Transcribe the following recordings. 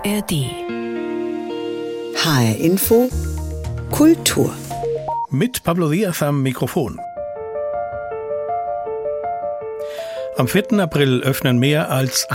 ARD. HR Info Kultur. Mit Pablo Diaz am Mikrofon. Am 4. April öffnen mehr als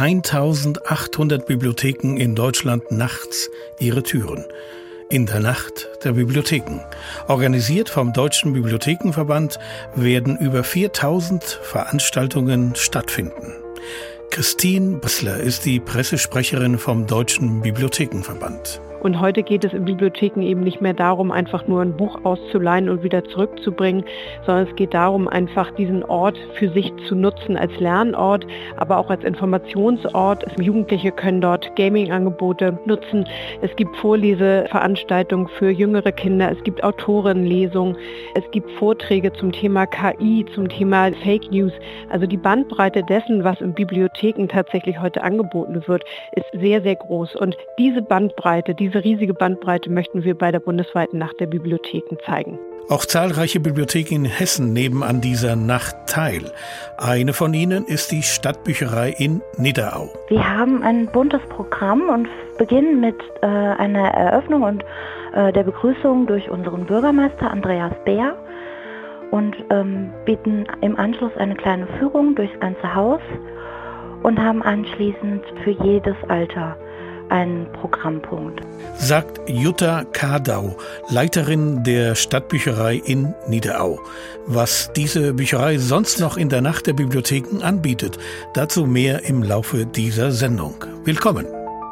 1800 Bibliotheken in Deutschland nachts ihre Türen. In der Nacht der Bibliotheken. Organisiert vom Deutschen Bibliothekenverband werden über 4000 Veranstaltungen stattfinden. Christine Bessler ist die Pressesprecherin vom Deutschen Bibliothekenverband. Und heute geht es in Bibliotheken eben nicht mehr darum, einfach nur ein Buch auszuleihen und wieder zurückzubringen, sondern es geht darum, einfach diesen Ort für sich zu nutzen als Lernort, aber auch als Informationsort. Jugendliche können dort Gaming-Angebote nutzen. Es gibt Vorleseveranstaltungen für jüngere Kinder. Es gibt Autorenlesungen. Es gibt Vorträge zum Thema KI, zum Thema Fake News. Also die Bandbreite dessen, was in Bibliotheken tatsächlich heute angeboten wird, ist sehr, sehr groß. Und diese Bandbreite, diese riesige Bandbreite möchten wir bei der bundesweiten Nacht der Bibliotheken zeigen. Auch zahlreiche Bibliotheken in Hessen nehmen an dieser Nacht teil. Eine von ihnen ist die Stadtbücherei in Nidderau. Wir haben ein buntes Programm und beginnen mit einer Eröffnung und der Begrüßung durch unseren Bürgermeister Andreas Beer und bieten im Anschluss eine kleine Führung durchs ganze Haus und haben anschließend für jedes Alter einen Programmpunkt. Sagt Jutta Kardau, Leiterin der Stadtbücherei in Nidderau. Was diese Bücherei sonst noch in der Nacht der Bibliotheken anbietet, dazu mehr im Laufe dieser Sendung. Willkommen!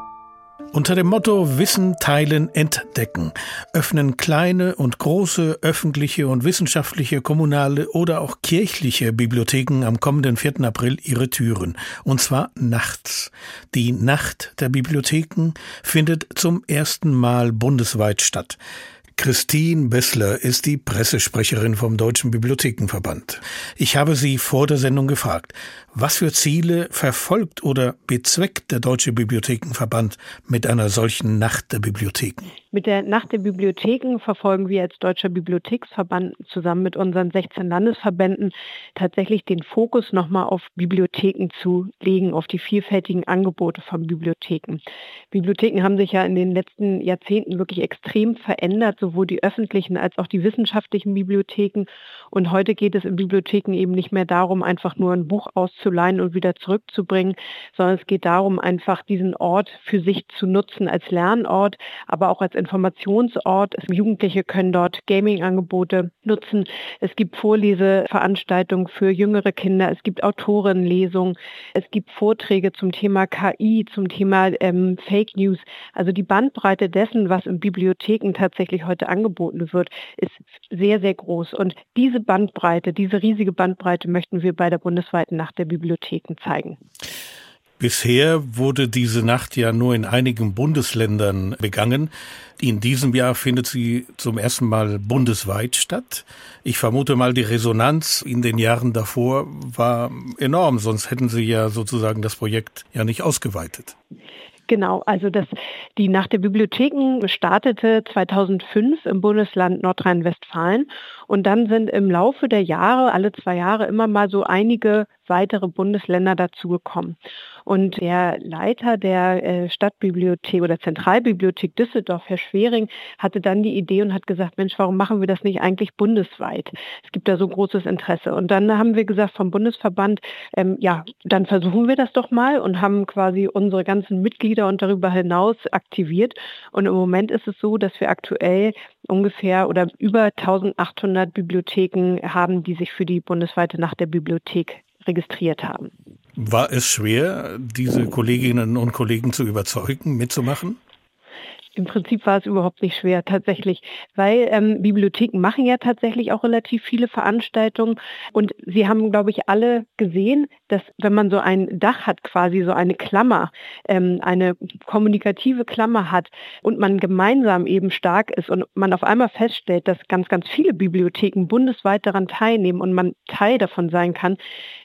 Unter dem Motto Wissen, Teilen, Entdecken öffnen kleine und große öffentliche und wissenschaftliche, kommunale oder auch kirchliche Bibliotheken am kommenden 4. April ihre Türen. Und zwar nachts. Die Nacht der Bibliotheken findet zum ersten Mal bundesweit statt. Christine Bessler ist die Pressesprecherin vom Deutschen Bibliothekenverband. Ich habe sie vor der Sendung gefragt, was für Ziele verfolgt oder bezweckt der Deutsche Bibliothekenverband mit einer solchen Nacht der Bibliotheken? Mit der Nacht der Bibliotheken verfolgen wir als Deutscher Bibliotheksverband zusammen mit unseren 16 Landesverbänden tatsächlich den Fokus nochmal auf Bibliotheken zu legen, auf die vielfältigen Angebote von Bibliotheken. Bibliotheken haben sich ja in den letzten Jahrzehnten wirklich extrem verändert, sowohl die öffentlichen als auch die wissenschaftlichen Bibliotheken. Und heute geht es in Bibliotheken eben nicht mehr darum, einfach nur ein Buch auszuleihen und wieder zurückzubringen, sondern es geht darum, einfach diesen Ort für sich zu nutzen als Lernort, aber auch als Informationsort. Jugendliche können dort Gaming-Angebote nutzen. Es gibt Vorleseveranstaltungen für jüngere Kinder. Es gibt Autorenlesungen. Es gibt Vorträge zum Thema KI, zum Thema Fake News. Also die Bandbreite dessen, was in Bibliotheken tatsächlich heute angeboten wird, ist sehr, sehr groß. Und diese Bandbreite, diese riesige Bandbreite möchten wir bei der bundesweiten Nacht der Bibliotheken zeigen. Bisher wurde diese Nacht ja nur in einigen Bundesländern begangen. In diesem Jahr findet sie zum ersten Mal bundesweit statt. Ich vermute mal, die Resonanz in den Jahren davor war enorm, sonst hätten Sie ja sozusagen das Projekt ja nicht ausgeweitet. Genau, also die Nacht der Bibliotheken startete 2005 im Bundesland Nordrhein-Westfalen und dann sind im Laufe der Jahre, alle 2 Jahre, immer mal so einige weitere Bundesländer dazugekommen. Und der Leiter der Stadtbibliothek oder Zentralbibliothek Düsseldorf, Herr Schwering, hatte dann die Idee und hat gesagt, Mensch, warum machen wir das nicht eigentlich bundesweit? Es gibt da so großes Interesse. Und dann haben wir gesagt vom Bundesverband, dann versuchen wir das doch mal und haben quasi unsere ganzen Mitglieder und darüber hinaus aktiviert. Und im Moment ist es so, dass wir aktuell ungefähr oder über 1800 Bibliotheken haben, die sich für die bundesweite Nacht der Bibliothek registriert haben. War es schwer, diese Kolleginnen und Kollegen zu überzeugen, mitzumachen? Im Prinzip war es überhaupt nicht schwer, tatsächlich, weil Bibliotheken machen ja tatsächlich auch relativ viele Veranstaltungen und sie haben, glaube ich, alle gesehen, dass wenn man so ein Dach hat, quasi so eine Klammer, eine kommunikative Klammer hat und man gemeinsam eben stark ist und man auf einmal feststellt, dass ganz, ganz viele Bibliotheken bundesweit daran teilnehmen und man Teil davon sein kann,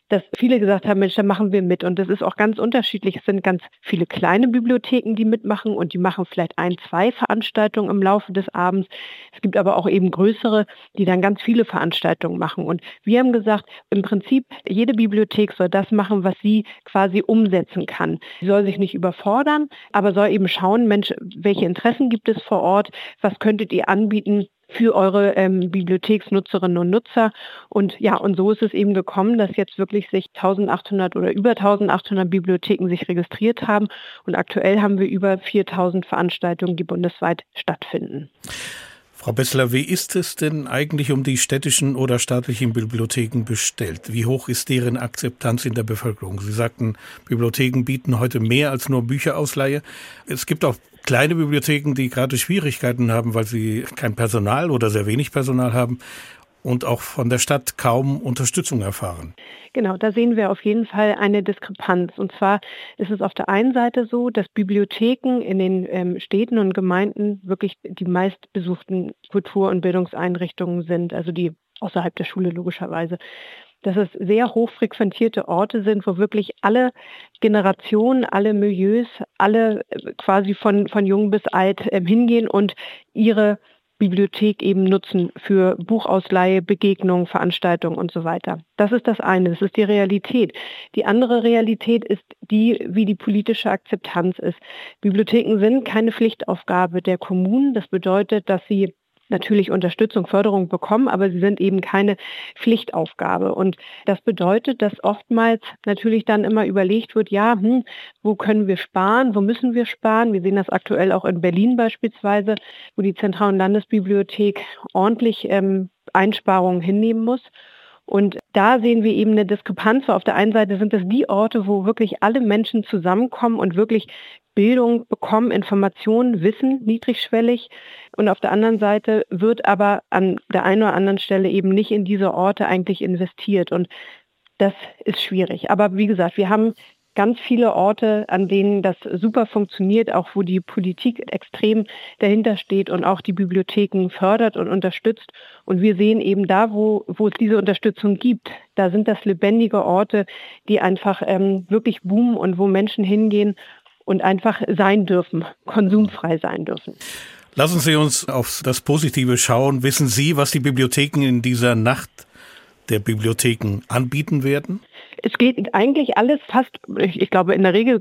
dass viele gesagt haben, Mensch, da machen wir mit. Und das ist auch ganz unterschiedlich. Es sind ganz viele kleine Bibliotheken, die mitmachen und die machen vielleicht 1, 2 Veranstaltungen im Laufe des Abends. Es gibt aber auch eben größere, die dann ganz viele Veranstaltungen machen. Und wir haben gesagt, im Prinzip, jede Bibliothek soll das machen, was sie quasi umsetzen kann. Sie soll sich nicht überfordern, aber soll eben schauen, Mensch, welche Interessen gibt es vor Ort? Was könntet ihr anbieten für eure Bibliotheksnutzerinnen und Nutzer? Und ja, und so ist es eben gekommen, dass jetzt wirklich sich 1800 oder über 1800 Bibliotheken sich registriert haben. Und aktuell haben wir über 4000 Veranstaltungen, die bundesweit stattfinden. Frau Bessler, wie ist es denn eigentlich um die städtischen oder staatlichen Bibliotheken bestellt? Wie hoch ist deren Akzeptanz in der Bevölkerung? Sie sagten, Bibliotheken bieten heute mehr als nur Bücherausleihe. Es gibt auch kleine Bibliotheken, die gerade Schwierigkeiten haben, weil sie kein Personal oder sehr wenig Personal haben und auch von der Stadt kaum Unterstützung erfahren. Genau, da sehen wir auf jeden Fall eine Diskrepanz. Und zwar ist es auf der einen Seite so, dass Bibliotheken in den Städten und Gemeinden wirklich die meistbesuchten Kultur- und Bildungseinrichtungen sind, also die außerhalb der Schule logischerweise. Dass es sehr hoch frequentierte Orte sind, wo wirklich alle Generationen, alle Milieus, alle quasi von jung bis alt hingehen und ihre Bibliothek eben nutzen für Buchausleihe, Begegnungen, Veranstaltungen und so weiter. Das ist das eine, das ist die Realität. Die andere Realität ist die, wie die politische Akzeptanz ist. Bibliotheken sind keine Pflichtaufgabe der Kommunen. Das bedeutet, dass sie natürlich Unterstützung, Förderung bekommen, aber sie sind eben keine Pflichtaufgabe. Und das bedeutet, dass oftmals natürlich dann immer überlegt wird, ja, wo können wir sparen, wo müssen wir sparen? Wir sehen das aktuell auch in Berlin beispielsweise, wo die Zentral- und Landesbibliothek ordentlich Einsparungen hinnehmen muss. Und da sehen wir eben eine Diskrepanz. Auf der einen Seite sind es die Orte, wo wirklich alle Menschen zusammenkommen und wirklich Bildung bekommen, Informationen, Wissen, niedrigschwellig. Und auf der anderen Seite wird aber an der einen oder anderen Stelle eben nicht in diese Orte eigentlich investiert. Und das ist schwierig. Aber wie gesagt, wir haben ganz viele Orte, an denen das super funktioniert, auch wo die Politik extrem dahinter steht und auch die Bibliotheken fördert und unterstützt. Und wir sehen eben da, wo es diese Unterstützung gibt, da sind das lebendige Orte, die einfach wirklich boomen und wo Menschen hingehen und einfach sein dürfen, konsumfrei sein dürfen. Lassen Sie uns auf das Positive schauen. Wissen Sie, was die Bibliotheken in dieser Nacht der Bibliotheken anbieten werden? Es geht eigentlich alles ich glaube in der Regel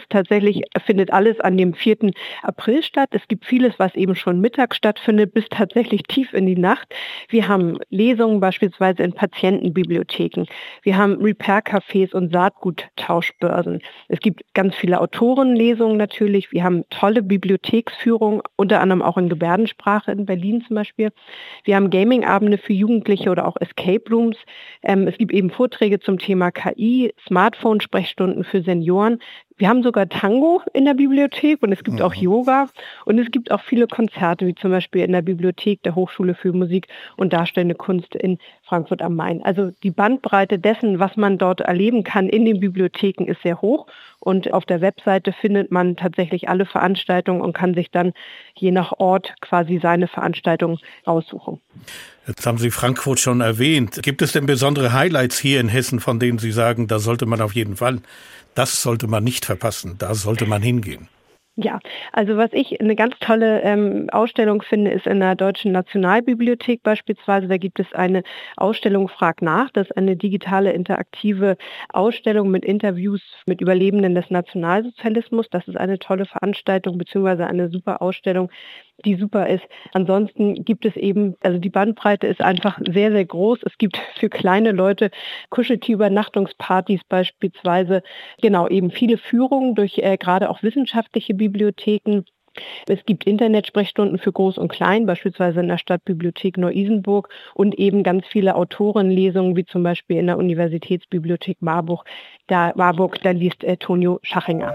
findet alles an dem 4. April statt. Es gibt vieles, was eben schon mittags stattfindet, bis tatsächlich tief in die Nacht. Wir haben Lesungen beispielsweise in Patientenbibliotheken. Wir haben Repair-Cafés und Saatguttauschbörsen. Es gibt ganz viele Autorenlesungen natürlich. Wir haben tolle Bibliotheksführungen, unter anderem auch in Gebärdensprache in Berlin zum Beispiel. Wir haben Gaming-Abende für Jugendliche oder auch Escape Rooms. Es gibt eben Vorträge zum Thema KI, Smartphone-Sprechstunden für Senioren. Wir haben sogar Tango in der Bibliothek und es gibt auch Yoga und es gibt auch viele Konzerte, wie zum Beispiel in der Bibliothek der Hochschule für Musik und Darstellende Kunst in Frankfurt am Main. Also die Bandbreite dessen, was man dort erleben kann in den Bibliotheken, ist sehr hoch. Und auf der Webseite findet man tatsächlich alle Veranstaltungen und kann sich dann je nach Ort quasi seine Veranstaltung raussuchen. Jetzt haben Sie Frankfurt schon erwähnt. Gibt es denn besondere Highlights hier in Hessen, von denen Sie sagen, das sollte man nicht verpassen, da sollte man hingehen? Ja, also was ich eine ganz tolle Ausstellung finde, ist in der Deutschen Nationalbibliothek beispielsweise. Da gibt es eine Ausstellung Frag nach. Das ist eine digitale, interaktive Ausstellung mit Interviews mit Überlebenden des Nationalsozialismus. Das ist eine tolle Veranstaltung beziehungsweise eine super Ausstellung, die super ist. Ansonsten gibt es eben, also die Bandbreite ist einfach sehr, sehr groß. Es gibt für kleine Leute Kuscheltier-Übernachtungspartys beispielsweise. Genau, eben viele Führungen durch gerade auch wissenschaftliche Bibliotheken. Es gibt Internetsprechstunden für Groß und Klein, beispielsweise in der Stadtbibliothek Neu-Isenburg und eben ganz viele Autorenlesungen, wie zum Beispiel in der Universitätsbibliothek Marburg. Da liest Tonio Schachinger.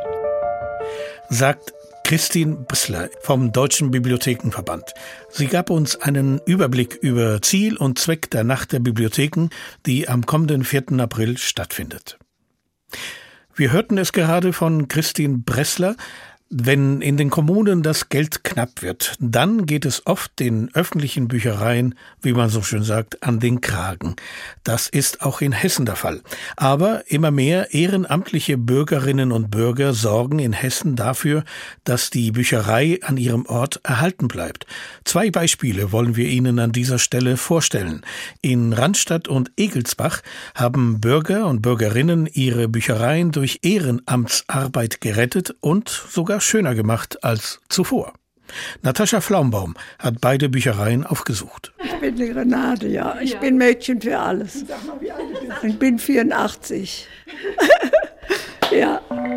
Sagt Christine Bressler vom Deutschen Bibliothekenverband. Sie gab uns einen Überblick über Ziel und Zweck der Nacht der Bibliotheken, die am kommenden 4. April stattfindet. Wir hörten es gerade von Christine Bressler. Wenn in den Kommunen das Geld knapp wird, dann geht es oft den öffentlichen Büchereien, wie man so schön sagt, an den Kragen. Das ist auch in Hessen der Fall. Aber immer mehr ehrenamtliche Bürgerinnen und Bürger sorgen in Hessen dafür, dass die Bücherei an ihrem Ort erhalten bleibt. 2 Beispiele wollen wir Ihnen an dieser Stelle vorstellen. In Rannstatt und Egelsbach haben Bürger und Bürgerinnen ihre Büchereien durch Ehrenamtsarbeit gerettet und sogar schöner gemacht als zuvor. Natascha Flaumbaum hat beide Büchereien aufgesucht. Ich bin die Renate, ja. Ich bin Mädchen für alles. Sag mal, wie alt du bist. Ich bin 84. Ja.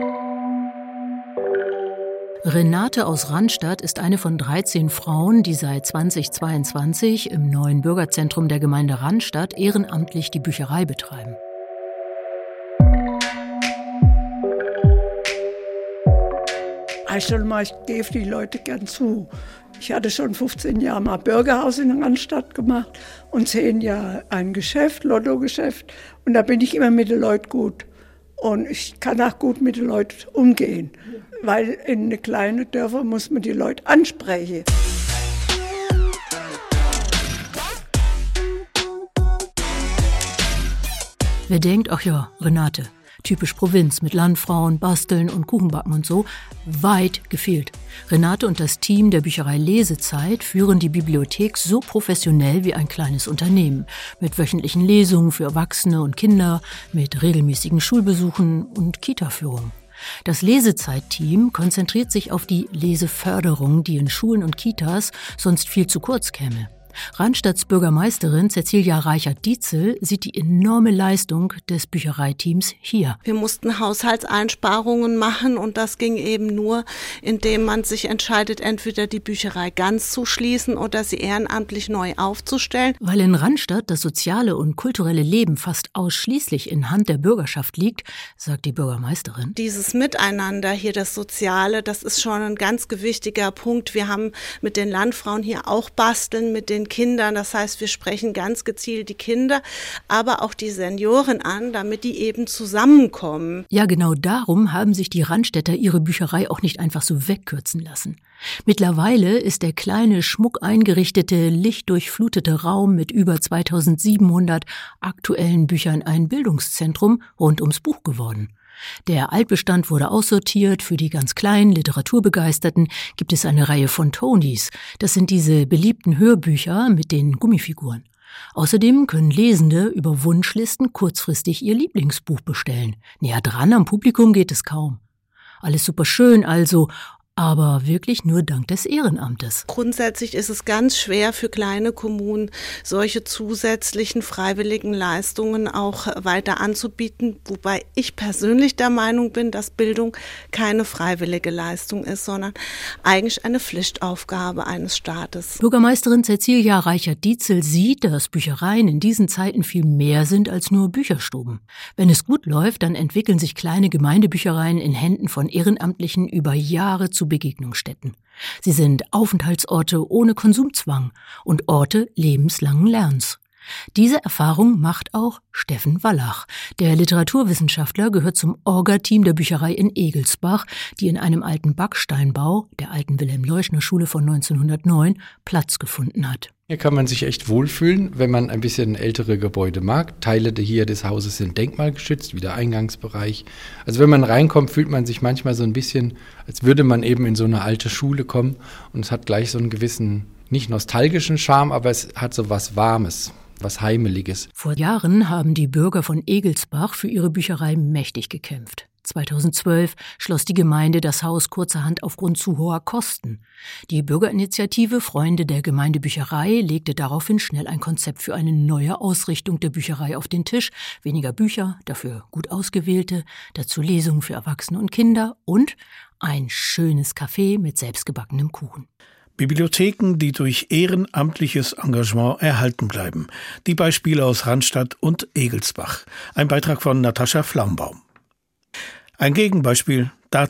Renate aus Rannstatt ist eine von 13 Frauen, die seit 2022 im neuen Bürgerzentrum der Gemeinde Rannstatt ehrenamtlich die Bücherei betreiben. Ich gebe die Leute gern zu. Ich hatte schon 15 Jahre mal Bürgerhaus in Rannstatt gemacht und 10 Jahre ein Geschäft, Lottogeschäft. Und da bin ich immer mit den Leuten gut. Und ich kann auch gut mit den Leuten umgehen. Weil in den kleinen Dörfern muss man die Leute ansprechen. Wer denkt, ach ja, Renate, typisch Provinz mit Landfrauen, Basteln und Kuchenbacken und so, weit gefehlt. Renate und das Team der Bücherei Lesezeit führen die Bibliothek so professionell wie ein kleines Unternehmen. Mit wöchentlichen Lesungen für Erwachsene und Kinder, mit regelmäßigen Schulbesuchen und Kita-Führungen. Das Lesezeit-Team konzentriert sich auf die Leseförderung, die in Schulen und Kitas sonst viel zu kurz käme. Rannstatts Bürgermeisterin Cäcilia Reichert-Dietzel sieht die enorme Leistung des Büchereiteams hier. Wir mussten Haushaltseinsparungen machen und das ging eben nur, indem man sich entscheidet, entweder die Bücherei ganz zu schließen oder sie ehrenamtlich neu aufzustellen. Weil in Rannstatt das soziale und kulturelle Leben fast ausschließlich in Hand der Bürgerschaft liegt, sagt die Bürgermeisterin. Dieses Miteinander hier, das Soziale, das ist schon ein ganz gewichtiger Punkt. Wir haben mit den Landfrauen hier auch basteln, mit den Kindern. Das heißt, wir sprechen ganz gezielt die Kinder, aber auch die Senioren an, damit die eben zusammenkommen. Ja, genau darum haben sich die Rannstädter ihre Bücherei auch nicht einfach so wegkürzen lassen. Mittlerweile ist der kleine, schmuck eingerichtete, lichtdurchflutete Raum mit über 2700 aktuellen Büchern ein Bildungszentrum rund ums Buch geworden. Der Altbestand wurde aussortiert. Für die ganz kleinen Literaturbegeisterten gibt es eine Reihe von Tonys. Das sind diese beliebten Hörbücher mit den Gummifiguren. Außerdem können Lesende über Wunschlisten kurzfristig ihr Lieblingsbuch bestellen. Näher dran am Publikum geht es kaum. Alles super schön also, aber wirklich nur dank des Ehrenamtes. Grundsätzlich ist es ganz schwer für kleine Kommunen, solche zusätzlichen freiwilligen Leistungen auch weiter anzubieten, wobei ich persönlich der Meinung bin, dass Bildung keine freiwillige Leistung ist, sondern eigentlich eine Pflichtaufgabe eines Staates. Bürgermeisterin Cäcilia Reichert-Dietzel sieht, dass Büchereien in diesen Zeiten viel mehr sind als nur Bücherstuben. Wenn es gut läuft, dann entwickeln sich kleine Gemeindebüchereien in Händen von Ehrenamtlichen über Jahre zu Begegnungsstätten. Sie sind Aufenthaltsorte ohne Konsumzwang und Orte lebenslangen Lernens. Diese Erfahrung macht auch Steffen Wallach. Der Literaturwissenschaftler gehört zum Orga-Team der Bücherei in Egelsbach, die in einem alten Backsteinbau, der alten Wilhelm-Leuschner-Schule von 1909, Platz gefunden hat. Hier kann man sich echt wohlfühlen, wenn man ein bisschen ältere Gebäude mag. Teile hier des Hauses sind denkmalgeschützt, wie der Eingangsbereich. Also wenn man reinkommt, fühlt man sich manchmal so ein bisschen, als würde man eben in so eine alte Schule kommen. Und es hat gleich so einen gewissen, nicht nostalgischen Charme, aber es hat so was Warmes, was Heimeliges. Vor Jahren haben die Bürger von Egelsbach für ihre Bücherei mächtig gekämpft. 2012 schloss die Gemeinde das Haus kurzerhand aufgrund zu hoher Kosten. Die Bürgerinitiative Freunde der Gemeindebücherei legte daraufhin schnell ein Konzept für eine neue Ausrichtung der Bücherei auf den Tisch. Weniger Bücher, dafür gut ausgewählte, dazu Lesungen für Erwachsene und Kinder und ein schönes Café mit selbstgebackenem Kuchen. Bibliotheken, die durch ehrenamtliches Engagement erhalten bleiben. Die Beispiele aus Rannstatt und Egelsbach. Ein Beitrag von Natascha Flaumbaum. Ein Gegenbeispiel dazu.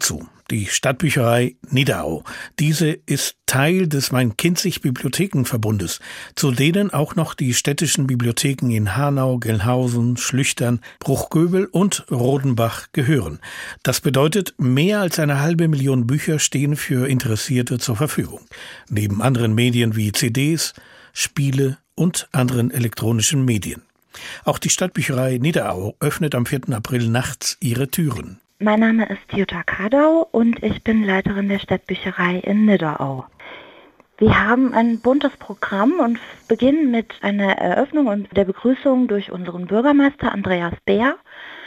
die Stadtbücherei Niederau. Diese ist Teil des Main-Kinzig-Bibliothekenverbundes, zu denen auch noch die städtischen Bibliotheken in Hanau, Gelnhausen, Schlüchtern, Bruchgöbel und Rodenbach gehören. Das bedeutet, mehr als 500.000 Bücher stehen für Interessierte zur Verfügung. Neben anderen Medien wie CDs, Spiele und anderen elektronischen Medien. Auch die Stadtbücherei Niederau öffnet am 4. April nachts ihre Türen. Mein Name ist Jutta Kardau und ich bin Leiterin der Stadtbücherei in Niederau. Wir haben ein buntes Programm und beginnen mit einer Eröffnung und der Begrüßung durch unseren Bürgermeister Andreas Beer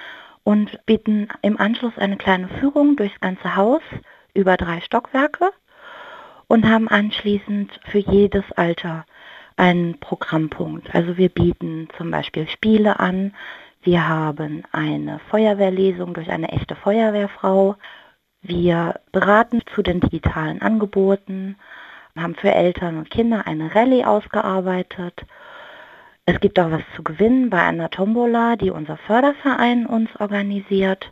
und bieten im Anschluss eine kleine Führung durchs ganze Haus über 3 Stockwerke und haben anschließend für jedes Alter einen Programmpunkt. Also wir bieten zum Beispiel Spiele an. Wir haben eine Feuerwehrlesung durch eine echte Feuerwehrfrau. Wir beraten zu den digitalen Angeboten, haben für Eltern und Kinder eine Rallye ausgearbeitet. Es gibt auch was zu gewinnen bei einer Tombola, die unser Förderverein uns organisiert.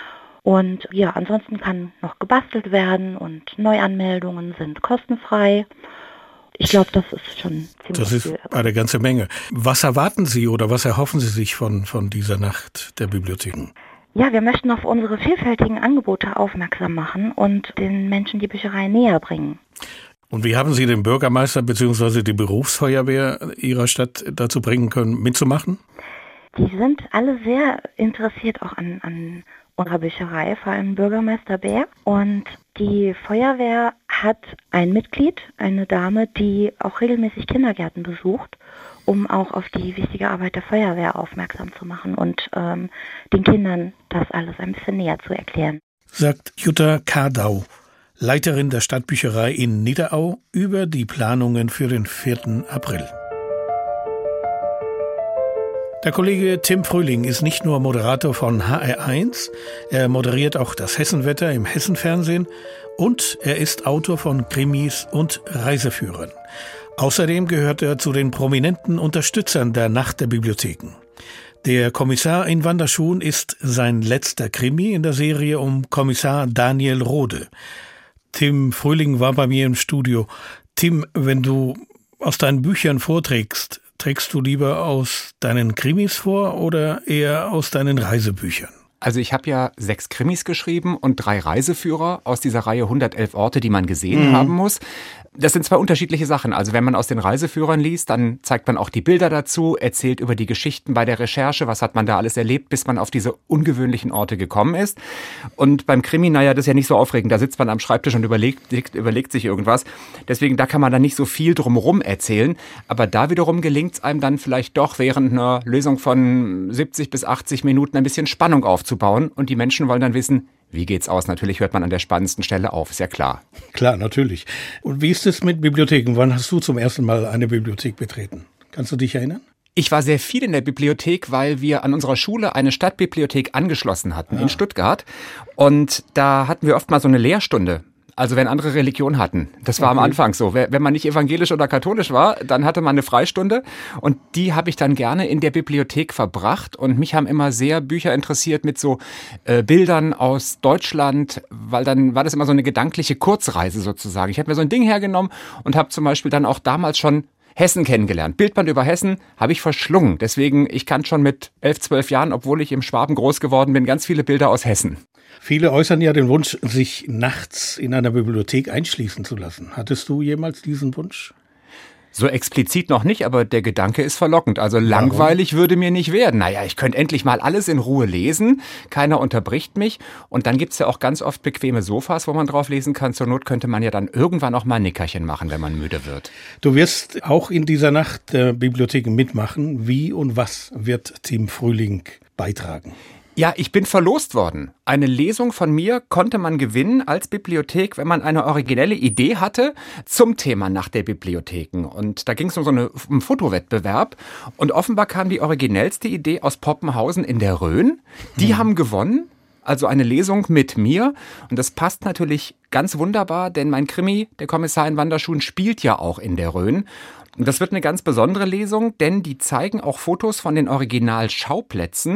Und ja, ansonsten kann noch gebastelt werden und Neuanmeldungen sind kostenfrei. Ich glaube, das ist schon ziemlich viel. Das ist eine ganze Menge. Was erwarten Sie oder was erhoffen Sie sich von dieser Nacht der Bibliotheken? Ja, wir möchten auf unsere vielfältigen Angebote aufmerksam machen und den Menschen die Bücherei näher bringen. Und wie haben Sie den Bürgermeister bzw. die Berufsfeuerwehr Ihrer Stadt dazu bringen können, mitzumachen? Die sind alle sehr interessiert auch an unserer Bücherei, vor allem Bürgermeister Bär. Und die Feuerwehr hat ein Mitglied, eine Dame, die auch regelmäßig Kindergärten besucht, um auch auf die wichtige Arbeit der Feuerwehr aufmerksam zu machen und den Kindern das alles ein bisschen näher zu erklären. Sagt Jutta Kardau, Leiterin der Stadtbücherei in Niederau, über die Planungen für den 4. April. Der Kollege Tim Frühling ist nicht nur Moderator von HR1, er moderiert auch das Hessenwetter im Hessenfernsehen und er ist Autor von Krimis und Reiseführern. Außerdem gehört er zu den prominenten Unterstützern der Nacht der Bibliotheken. Der Kommissar in Wanderschuhen ist sein letzter Krimi in der Serie um Kommissar Daniel Rode. Tim Frühling war bei mir im Studio. Tim, wenn du aus deinen Büchern vorträgst, trägst du lieber aus deinen Krimis vor oder eher aus deinen Reisebüchern? Also ich habe ja 6 Krimis geschrieben und 3 Reiseführer aus dieser Reihe 111 Orte, die man gesehen haben muss. Das sind 2 unterschiedliche Sachen. Also wenn man aus den Reiseführern liest, dann zeigt man auch die Bilder dazu, erzählt über die Geschichten bei der Recherche, was hat man da alles erlebt, bis man auf diese ungewöhnlichen Orte gekommen ist. Und beim Krimi, naja, das ist ja nicht so aufregend. Da sitzt man am Schreibtisch und überlegt sich irgendwas. Deswegen, da kann man dann nicht so viel drumherum erzählen. Aber da wiederum gelingt es einem dann vielleicht doch während einer Lösung von 70 bis 80 Minuten ein bisschen Spannung aufzubauen. Und die Menschen wollen dann wissen, wie geht's aus? Natürlich hört man an der spannendsten Stelle auf, ist ja klar. Klar, natürlich. Und wie ist es mit Bibliotheken? Wann hast du zum ersten Mal eine Bibliothek betreten? Kannst du dich erinnern? Ich war sehr viel in der Bibliothek, weil wir an unserer Schule eine Stadtbibliothek angeschlossen hatten in Stuttgart. Und da hatten wir oft mal so eine Lehrstunde. Also wenn andere Religion hatten. Das war am Anfang so. Wenn man nicht evangelisch oder katholisch war, dann hatte man eine Freistunde. Und die habe ich dann gerne in der Bibliothek verbracht. Und mich haben immer sehr Bücher interessiert mit so Bildern aus Deutschland, weil dann war das immer so eine gedankliche Kurzreise sozusagen. Ich habe mir so ein Ding hergenommen und habe zum Beispiel dann auch damals schon Hessen kennengelernt. Bildband über Hessen habe ich verschlungen. Deswegen, ich kann schon mit 11, 12 Jahren, obwohl ich im Schwaben groß geworden bin, ganz viele Bilder aus Hessen. Viele äußern ja den Wunsch, sich nachts in einer Bibliothek einschließen zu lassen. Hattest du jemals diesen Wunsch? So explizit noch nicht, aber der Gedanke ist verlockend. Also langweilig würde mir nicht werden. Naja, ich könnte endlich mal alles in Ruhe lesen. Keiner unterbricht mich. Und dann gibt's ja auch ganz oft bequeme Sofas, wo man drauf lesen kann. Zur Not könnte man ja dann irgendwann auch mal ein Nickerchen machen, wenn man müde wird. Du wirst auch in dieser Nacht der Bibliotheken mitmachen. Wie und was wird Tim Frühling beitragen? Ja, ich bin verlost worden. Eine Lesung von mir konnte man gewinnen als Bibliothek, wenn man eine originelle Idee hatte zum Thema Nacht der Bibliotheken. Und da ging es um so einen Fotowettbewerb. Und offenbar kam die originellste Idee aus Poppenhausen in der Rhön. Die haben gewonnen. Also eine Lesung mit mir. Und das passt natürlich ganz wunderbar, denn mein Krimi, der Kommissar in Wanderschuhen, spielt ja auch in der Rhön. Und das wird eine ganz besondere Lesung, denn die zeigen auch Fotos von den Originalschauplätzen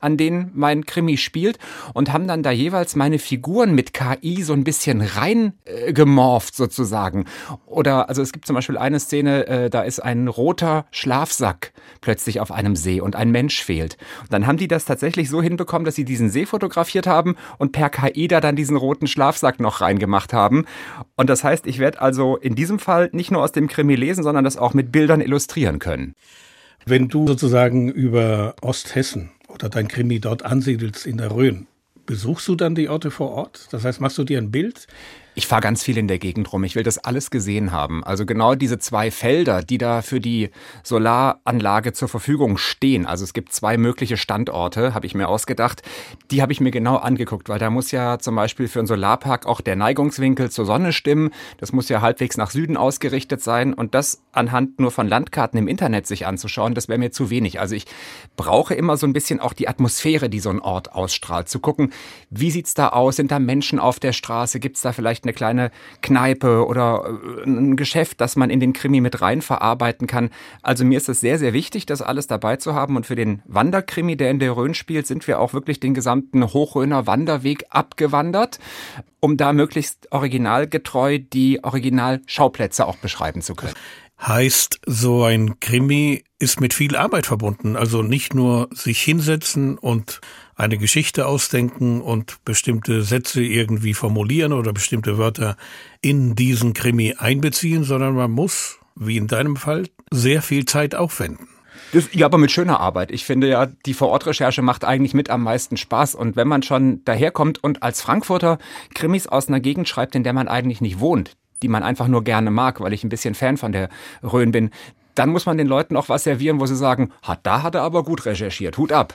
an denen mein Krimi spielt und haben dann da jeweils meine Figuren mit KI so ein bisschen reingemorpht sozusagen. Oder also es gibt zum Beispiel eine Szene, da ist ein roter Schlafsack plötzlich auf einem See und ein Mensch fehlt. Und dann haben die das tatsächlich so hinbekommen, dass sie diesen See fotografiert haben und per KI da dann diesen roten Schlafsack noch reingemacht haben. Und das heißt, ich werde also in diesem Fall nicht nur aus dem Krimi lesen, sondern das auch mit Bildern illustrieren können. Wenn du sozusagen über Osthessen oder dein Krimi dort ansiedelst in der Rhön, besuchst du dann die Orte vor Ort? Das heißt, machst du dir ein Bild? Ich fahre ganz viel in der Gegend rum. Ich will das alles gesehen haben. Also genau diese 2 Felder, die da für die Solaranlage zur Verfügung stehen. Also es gibt 2 mögliche Standorte, habe ich mir ausgedacht. Die habe ich mir genau angeguckt, weil da muss ja zum Beispiel für einen Solarpark auch der Neigungswinkel zur Sonne stimmen. Das muss ja halbwegs nach Süden ausgerichtet sein. Und das anhand nur von Landkarten im Internet sich anzuschauen, das wäre mir zu wenig. Also ich brauche immer so ein bisschen auch die Atmosphäre, die so ein Ort ausstrahlt. Zu gucken, wie sieht's da aus? Sind da Menschen auf der Straße? Gibt's da vielleicht eine kleine Kneipe oder ein Geschäft, das man in den Krimi mit rein verarbeiten kann. Also mir ist es sehr, sehr wichtig, das alles dabei zu haben. Und für den Wanderkrimi, der in der Rhön spielt, sind wir auch wirklich den gesamten Hochrhöner Wanderweg abgewandert, um da möglichst originalgetreu die Originalschauplätze auch beschreiben zu können. Heißt, so ein Krimi ist mit viel Arbeit verbunden. Also nicht nur sich hinsetzen und eine Geschichte ausdenken und bestimmte Sätze irgendwie formulieren oder bestimmte Wörter in diesen Krimi einbeziehen, sondern man muss, wie in deinem Fall, sehr viel Zeit aufwenden. Ja, aber mit schöner Arbeit. Ich finde ja, die Vorortrecherche macht eigentlich mit am meisten Spaß. Und wenn man schon daherkommt und als Frankfurter Krimis aus einer Gegend schreibt, in der man eigentlich nicht wohnt, die man einfach nur gerne mag, weil ich ein bisschen Fan von der Rhön bin, dann muss man den Leuten auch was servieren, wo sie sagen, da hat er aber gut recherchiert, Hut ab.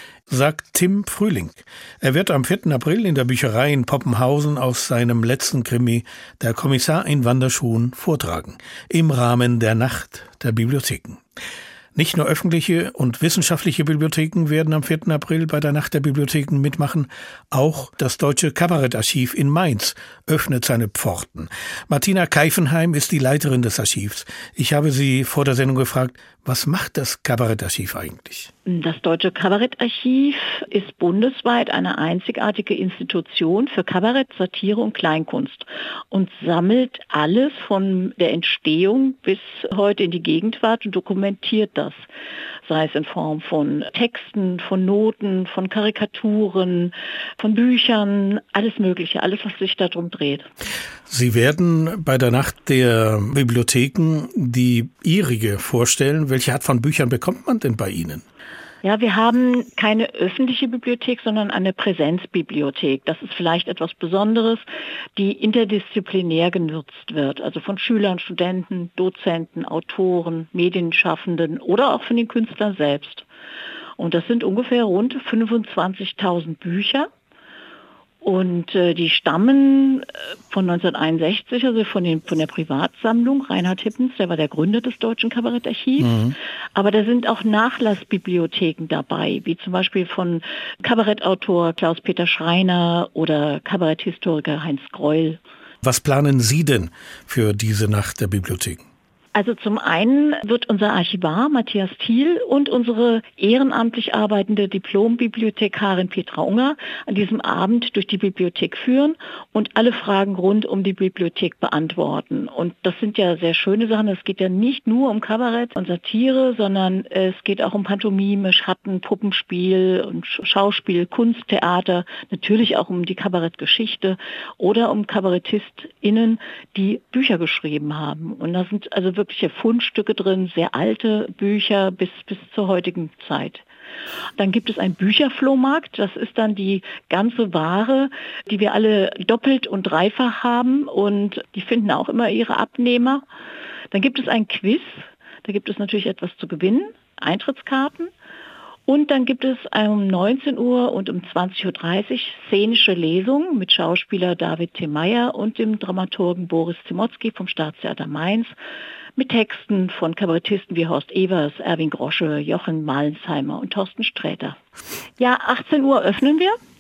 Sagt Tim Frühling. Er wird am 4. April in der Bücherei in Poppenhausen aus seinem letzten Krimi Der Kommissar in Wanderschuhen vortragen, im Rahmen der Nacht der Bibliotheken. Nicht nur öffentliche und wissenschaftliche Bibliotheken werden am 4. April bei der Nacht der Bibliotheken mitmachen, auch das Deutsche Kabarettarchiv in Mainz öffnet seine Pforten. Martina Keifenheim ist die Leiterin des Archivs. Ich habe sie vor der Sendung gefragt, was macht das Kabarettarchiv eigentlich? Das Deutsche Kabarettarchiv ist bundesweit eine einzigartige Institution für Kabarett, Satire und Kleinkunst und sammelt alles von der Entstehung bis heute in die Gegenwart und dokumentiert das. Sei es in Form von Texten, von Noten, von Karikaturen, von Büchern, alles Mögliche, alles, was sich darum dreht. Sie werden bei der Nacht der Bibliotheken die ihrige vorstellen. Welche Art von Büchern bekommt man denn bei Ihnen? Ja, wir haben keine öffentliche Bibliothek, sondern eine Präsenzbibliothek. Das ist vielleicht etwas Besonderes, die interdisziplinär genutzt wird. Also von Schülern, Studenten, Dozenten, Autoren, Medienschaffenden oder auch von den Künstlern selbst. Und das sind ungefähr rund 25.000 Bücher. Und die stammen von 1961, also von der Privatsammlung Reinhard Hippens, der war der Gründer des Deutschen Kabarettarchivs. Mhm. Aber da sind auch Nachlassbibliotheken dabei, wie zum Beispiel von Kabarettautor Klaus-Peter Schreiner oder Kabaretthistoriker Heinz Greul. Was planen Sie denn für diese Nacht der Bibliotheken? Also zum einen wird unser Archivar Matthias Thiel und unsere ehrenamtlich arbeitende Diplombibliothekarin Petra Unger an diesem Abend durch die Bibliothek führen und alle Fragen rund um die Bibliothek beantworten. Und das sind ja sehr schöne Sachen. Es geht ja nicht nur um Kabarett und Satire, sondern es geht auch um Pantomime, Schatten, Puppenspiel und Schauspiel, Kunst, Theater, natürlich auch um die Kabarettgeschichte oder um KabarettistInnen, die Bücher geschrieben haben. Und da sind also wirkliche Fundstücke drin, sehr alte Bücher bis zur heutigen Zeit. Dann gibt es einen Bücherflohmarkt, das ist dann die ganze Ware, die wir alle doppelt und dreifach haben und die finden auch immer ihre Abnehmer. Dann gibt es ein Quiz, da gibt es natürlich etwas zu gewinnen, Eintrittskarten. Und dann gibt es um 19 Uhr und um 20.30 Uhr szenische Lesungen mit Schauspieler David T. Meyer und dem Dramaturgen Boris Zimotzki vom Staatstheater Mainz mit Texten von Kabarettisten wie Horst Evers, Erwin Grosche, Jochen Malensheimer und Thorsten Sträter. Ja, 18 Uhr öffnen wir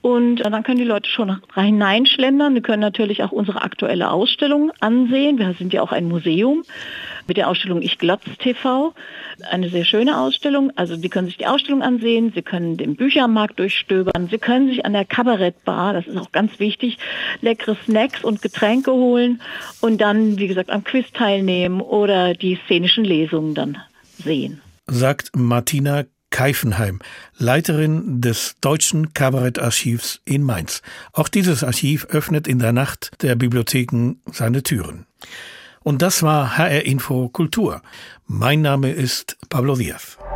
Und dann können die Leute schon hineinschlendern. Die können natürlich auch unsere aktuelle Ausstellung ansehen. Wir sind ja auch ein Museum mit der Ausstellung Ich Glotz TV. Eine sehr schöne Ausstellung. Also Sie können sich die Ausstellung ansehen, Sie können den Büchermarkt durchstöbern, Sie können sich an der Kabarettbar, das ist auch ganz wichtig, leckere Snacks und Getränke holen und dann, wie gesagt, am Quiz teilnehmen oder die szenischen Lesungen dann sehen. Sagt Martina Keifenheim, Leiterin des Deutschen Kabarettarchivs in Mainz. Auch dieses Archiv öffnet in der Nacht der Bibliotheken seine Türen. Und das war HR Info Kultur. Mein Name ist Pablo Diaz.